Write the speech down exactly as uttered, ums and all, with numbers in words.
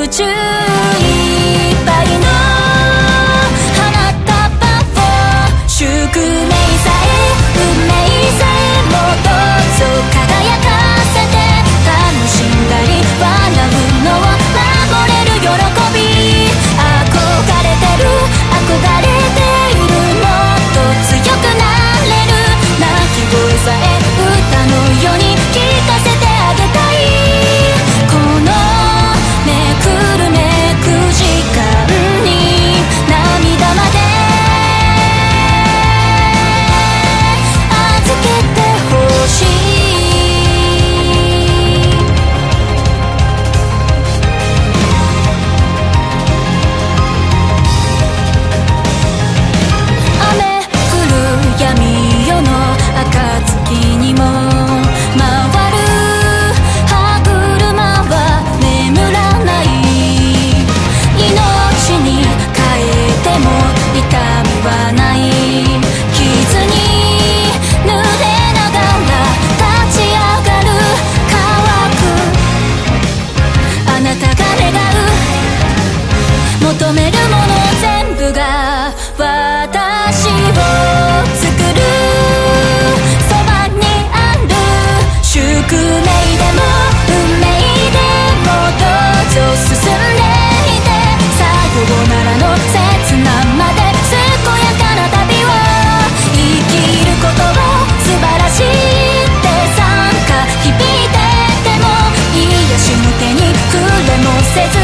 宇宙いっぱいの花束を宿命さえ運命さえもどうぞ輝かせて楽しんだり笑うのを守れる喜び憧れてる憧れているもっと強くなれる泣き声さえ歌のように聞かせてあげたいこのめくるめく時間に涙まで預けてほしい雨降る闇夜の暁にも回る歯車は眠らない命に変えても痛みはない傷に濡れながら立ち上がる乾くあなたが願う求めるもの全部が私を作るそばにある宿命でも運命でもどうぞ進んでいてさよならの刹那まで健やかな旅を生きることを素晴らしいって参加響いてても癒しの手に触れもせず